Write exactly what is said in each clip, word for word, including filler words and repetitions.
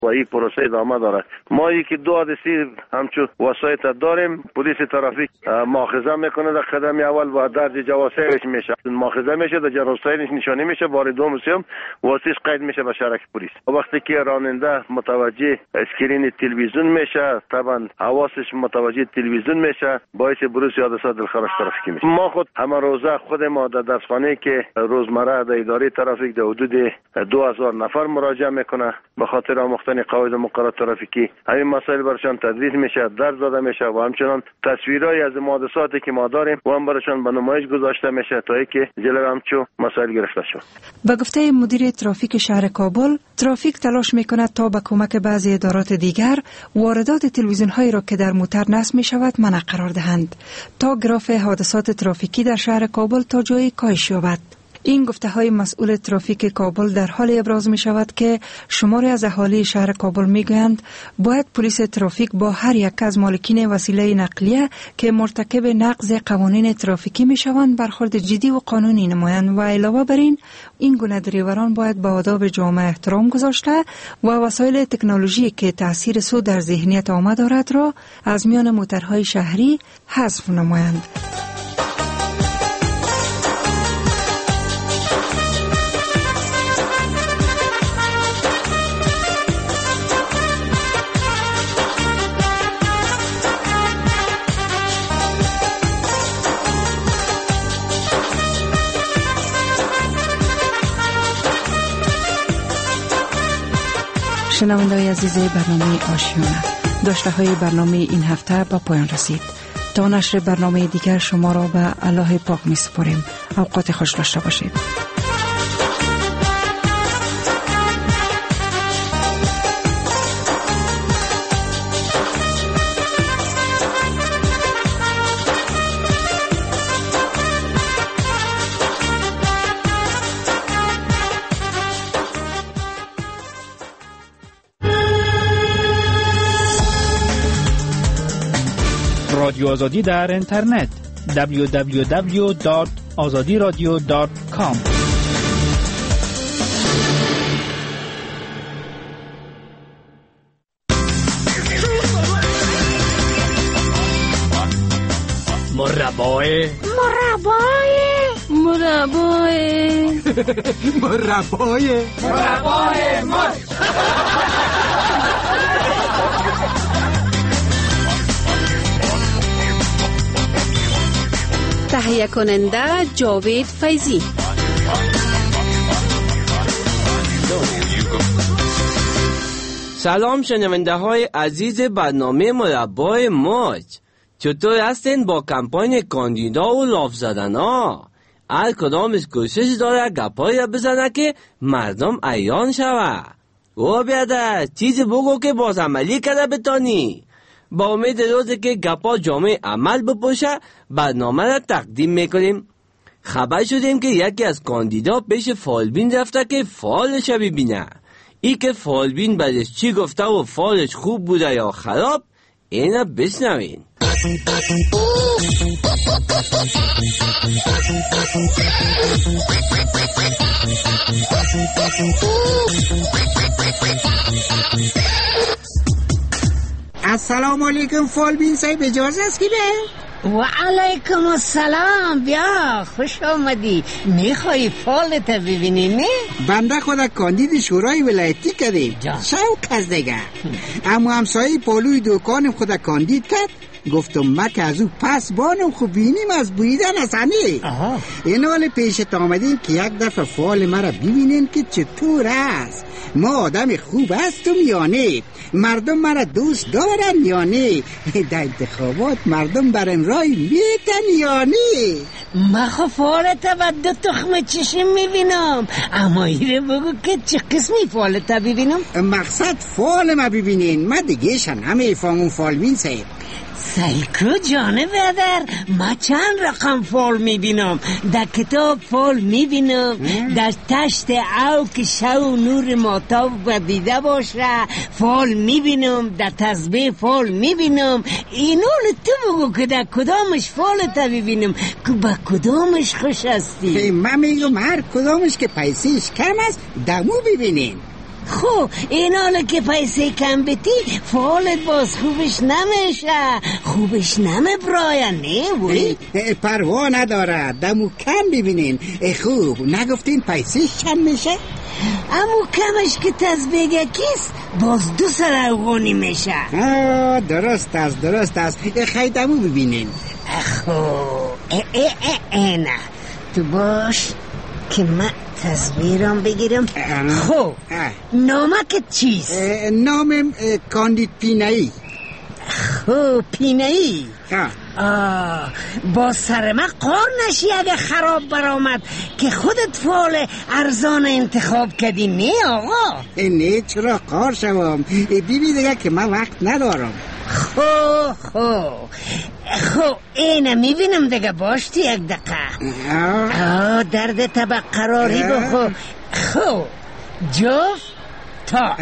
و این پروسه ادامه داره. ما یکی دو حادثه همچون وسایط داریم. پلیس ترافیک مؤاخذه میکنه در قدم اول و درج جواسیش میشه مؤاخذه میشه، در جواسیش نشانی میشه، بار دوم سوم واسیش قید میشه به شرک پلیس. وقتی که راننده متوجه اسکرین تلویزیون میشه، طبعا حواسش متوجه تلویزیون میشه، باعث بروز حادثات دلخراش ترافیکی میشه. ما خود همه روزه خود ما در دستخانه که روزمره در اداره ترافیک در حدود دو هزار نفر مراجعه میکنه به خاطر آموختن قواعد و مقررات ترافیکی. همین مسائل برشان تدریس میشه، درس داده میشه و همچنان تصویرای از حادثاتی که ما داریم و هم برشان به نمایش گذاشته میشه تا اینکه جلوی همچو مسائل گرفته شود. به گفته مدیر ترافیک شهر کابل، ترافیک تلاش میکند تا به کمک بعضی ادارات دیگر واردات تلویزیون هایی را که در موتر نصب می شود منع قرار دهند تا گراف حادثات ترافیکی در شهر کابل تا جایی کاهش یابد. این گفته های مسئول ترافیک کابل در حال ابراز می شود که شماری از اهالی شهر کابل می گویند باید پلیس ترافیک با هر یک از مالکین وسیله نقلیه که مرتکب نقض قوانین ترافیکی می شوند برخورد جدی و قانونی نمایند و علاوه بر این این گونه دریوران باید به آداب جامعه احترام گذاشته و وسایل تکنولوژی که تاثیر سود در ذهنیت عامه دارد را از میان موترهای شهری حذف نمایند. شنونده‌های عزیز برنامه آشیانه، داشته های برنامه این هفته با پایان رسید. تا نشر برنامه دیگر شما را به الله پاک می سپاریم. اوقات خوش داشته باشید. رادیو آزادی در اینترنت دبلیو دبلیو دبلیو دات آزادی رادیو دات کام. مربای مربای مربای مربای مربای مار. تهیه کننده جاوید فیضی. سلام شنونده های عزیز برنامه مربای موج، چطور هستین با کمپاین کاندیدا و لاف زدن ها؟ هر کدامش کوشش داره گپایی بزنه که مردم عیان شوه. او بیادر چیزی بگو که باز عملی کرده بتانی. با امید روزی که گپا جامعه عمل بپوشه برنامه را تقدیم میکنیم. خبر شدیم که یکی از کاندیدا پیش فالبین رفته که فالش ببینه. ای که فالبین بعدش چی گفته و فالش خوب بوده یا خراب، اینا بشنوین. السلام علیکم فالبین صاحب، اجازه است که به؟ و علیکم السلام، بیا خوش آمدی. میخوایی فالت ببینی نه؟ بنده خود کاندید شورای ولایتی کردیم، شوق از دیگه. اما همسایه پالوی دکان خود کاندید کرد، گفتم ما که از او پس بانم خوب بینیم از بویدن اصانی. این حال پیشت آمدیم که یک دفعه فال مرا ببینین که چطور است. ما آدم خوب هستم یا نه؟ مردم مرا دوست دارن یا نه؟ در انتخابات مردم برن رای میتن یا نه؟ ما خو فالت و دو تخم چشم میبینم، اما ایره بگو که چه قسمی فالت ببینم؟ مقصد فال ما ببینین، ما دیگه شن همه فامون فالبین صاحب. سیکو جانه بدر، ما چند رقم فال میبینم. در کتاب فال میبینم، در تشت او که شو نور ماتاب و دیده باشه فال میبینم، در تسبیح فال میبینم. اینول تو بگو که در کدامش فالت ببینم که با کدامش خوش هستی. من میگم هر کدامش که پیسیش کم است دمو ببینین. خب این حالا که پیسه کم بتی فالت باز خوبش نمیشه، خوبش نمی براین نه وی؟ پروا نداره، دمو کم ببینین. خوب نگفتین پیسه چند میشه؟ امو کمش که تزبیگه کیست باز دو سر افغانی میشه. آه درست است درست است. خیدمو ببینین. خب اه اه اه اه نه تو باش که من تصویرم بگیرم. خب نامکت چیست؟ نامم کاندید پینایی. خب پینایی. آه با سر من قار نشی اگه خراب برآمد که خودت فال ارزان انتخاب کردی. نه آقا نه چرا قار شوم؟ بیبی دیگه که من وقت ندارم. خب خب خب اینه میبینم دیگه باشتی یک دقیقه. آه درد طبق قراری بخو. خب جفت تا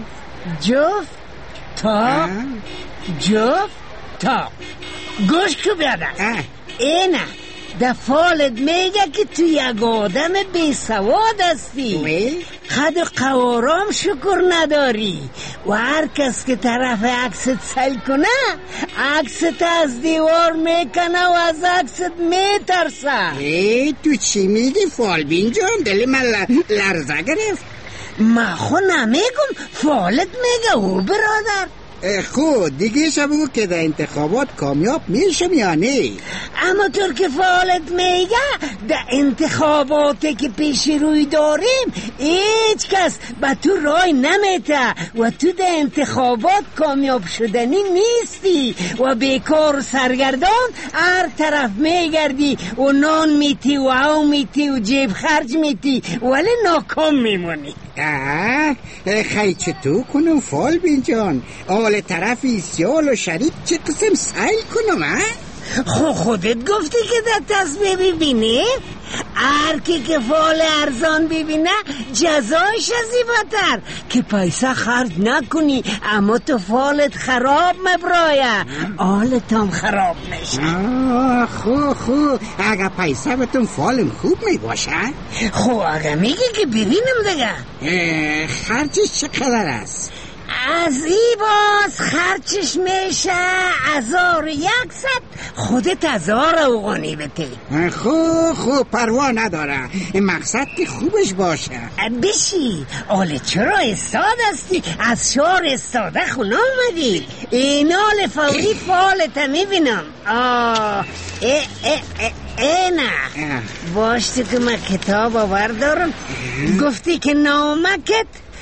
جفت تا جفت تا گوش که بیادن اینه دفالت میگه که تو یک آدم بی سواد هستی، خد و قوارام شکر نداری و هر کس که طرف عکست سل کنه عکست از دیوار میکنه و از عکست میترسه. ای تو چی میگی فالبین جان؟ دل من لرزه گرفت. ما خو نمیگم فالت میگه او برادر. خود دیگه شبو که در انتخابات کامیاب میشم یا نه؟ اما طور که فالت میگه در انتخاباتی که پیش روی داریم هیچ کس به تو رای نمیته و تو در انتخابات کامیاب شدنی نیستی و بیکار و سرگردان هر طرف میگردی و نان میتی و او میتی و جیب خرج میتی ولی ناکام میمونی. آه خیلی چطور کنم فالبین جان؟ آل طرفی سیال و شریک چه قسم سیل کنم ها؟ خو خودت گفتی که در تصویر ببینی؟ هر کی که فال ارزان ببینه جزایش عذیبتر که پیسه خرج نکنی اما تو فالت خراب مبرایه حالت هم خراب میشه. خو خو اگه پیسه بتون فالم خوب میباشه؟ خو اگه میگی که ببینم دیگه. خرجش چقدر است؟ از ای باز خرچش میشه هزار یکصد، خودت هزار اوغانی بتی. خوب خوب پروا نداره، مقصد که خوبش باشه. بشی آله چرا استاد هستی؟ از شهر استاده خونه آمدی؟ این آل فوری فالت میبینم. آه اه اه اه اه نه باشتی که من کتاب آوردارم. گفتی که نامکت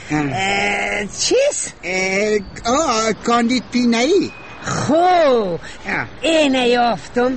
چیست؟ آه کاندید پینایی. خب اینه یافتم.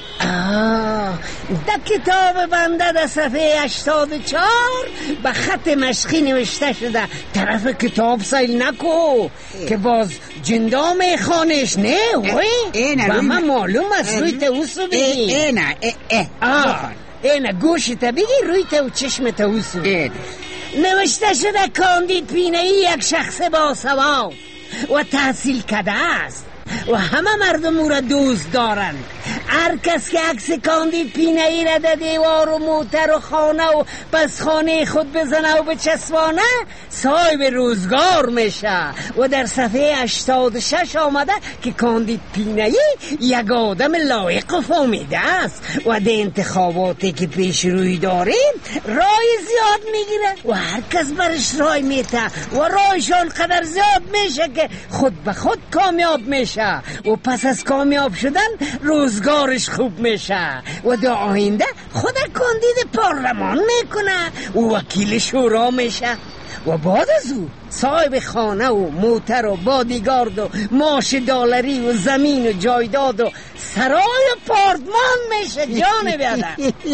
آه در کتاب بنده در صفحه هشتاد و چهار به خط مشقی نوشته شده طرف کتاب سیل نکو که باز جندا میخوانش. نه وی با من معلوم است روی توسو بگی. اینه آه اینه گوشت بگی روی تو چشم توسو. نوشته شده کاندید پینایی یک شخص با سواد و تحصیل کرده است و همه مردم او را دوست دارند. هر کس که عکس کاندید پینایی را در دیوار و موتر و خانه و پس خانه خود بزنه و بچسبانه صاحب روزگار میشه. و در صفحه هشتاد و شش آمده که کاندید پینایی یک آدم لایق و فهمیده است و در انتخاباتی که پیش روی داریم رای زیاد میگیره و هر کس برش رای میته و رایشان قدر زیاد میشه که خود به خود کامیاب میشه و پس از کامیاب شدن روزگارش خوب میشه و در آینده خود کاندید پارلمان میکنه و وکیل شورا میشه و بعد از او صاحب خانه و موتر و بادیگارد و معاش دلاری و زمین و جایداد و سرای و پارتمان میشه. جان بیادر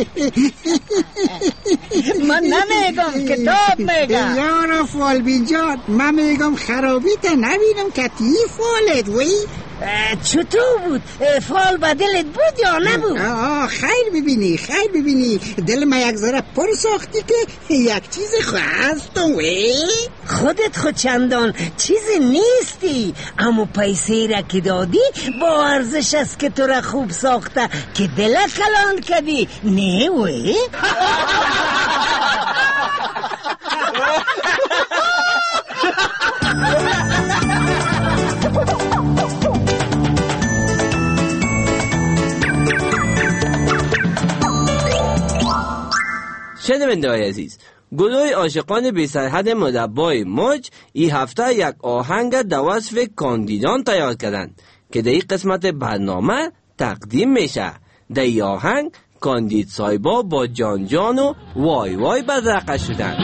من نمیگم کتاب میگم. یارا فالبین جان من میگم خرابیت نبینم که تی فالت وی. چطور بود؟ فال با دلت بود یا نبود؟ آه خیر ببینی خیر ببینی دل ما یک ذره پر ساختی که یک چیز خواستم وی. خودت خود چندان چیزی نیستی اما پیسه را که دادی با ارزش است که تو را خوب ساخته که دلت کلان کردی. نه وی؟ شنونده های عزیز، گروه عاشقان بی سرحد مربای موج این هفته یک آهنگ در وصف کاندیدان تیار کردند که در این قسمت برنامه تقدیم میشه. در این آهنگ کاندید صاحبا با جان جان و وای وای بدرقه شدن.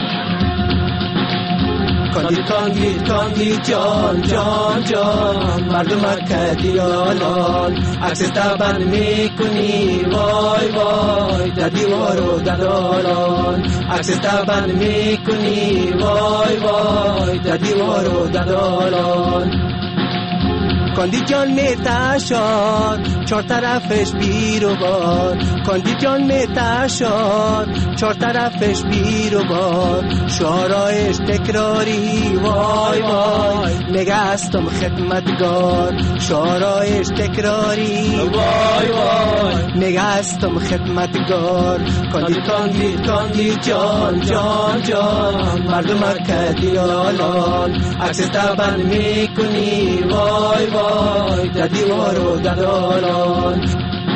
کاندید کاندید کاندید جان جان جان مردم کردی آلان عکس تبن میکنی وای وای در دیوار و در دالان عکس تبن میکنی وای وای در دیوار و در دالان کاندید جان میتشاد چهار طرفش بیر و بار کاندید جان میتشاد چهار طرفش بیر و بار شعرایش تکراری وای وای نگستم خدمتگار شعرایش تکراری وای وای نگستم خدمتگار کاندید کاندید کاندید جان جان جان مردم کردی آلان عکس تبن میکنی وای وای در دیوار و در دالان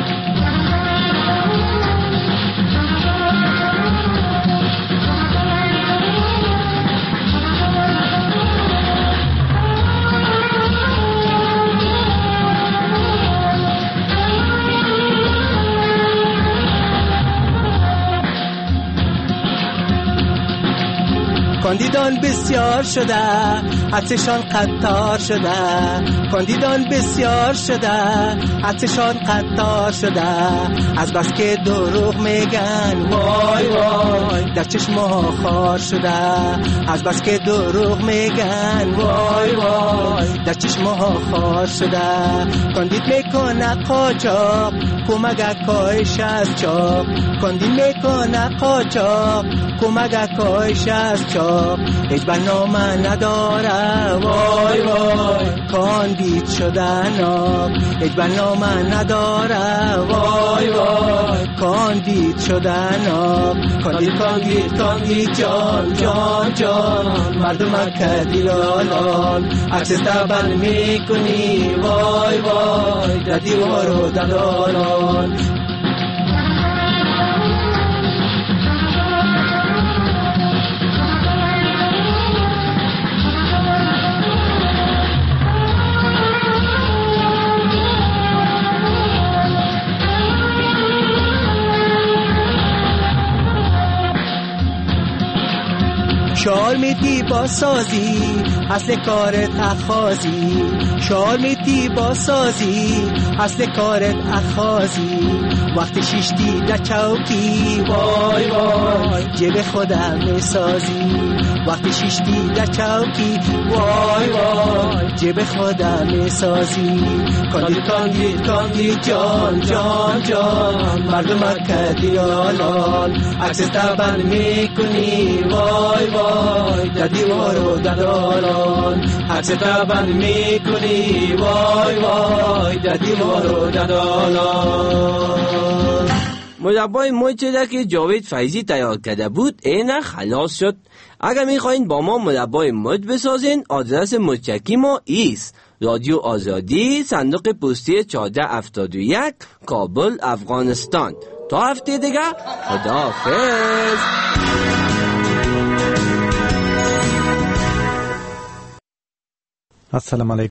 کاندیدان بسیار شده عطشان قطار شده کاندیدان بسیار شده عطشان قطار شده از بس که دروغ میگن وای وای در چشم ها خار شده از بس که دروغ میگن وای وای در چشم ها خار شده کاندید میکنه قاچاق کمک کاش از چاق کاندید میکنه قاچاق کمک کاش از چاق هیچ برنامه نداره وای وای کاندید شدن آب هیچ برنامه نداره وای وای کاندید شدن آب کاندید کاندید کاندید جان جان جان مردم کردی لالان عکس تبن میکنی وای وای در دیوار و در دالان شال میتی با سازی اصل کارت اخازی شال میتی با سازی اصل کارت اخازی وقتی شیشتی در چوکی وای وای جیب خودم میسازی وقتی شیشتی در چوکی وای وای جیب خودم میسازی کاندید کاندید کاندید جان جان جان مردم کردی آلان عکس تبن میکنی وای وای در دیوار و در دالان عکس تبن میکنی وای وای در دیوار و در دالان. مربای موج که جاوید فیضی تیار کرده بود اینه خلاص شد. اگر میخواین با ما مربای موج بسازین آدرس متکی ما ایست رادیو آزادی صندوق پستی چهارده هفتاد و یک کابل افغانستان. تا هفته دیگه خداحافظ. السلام علیکم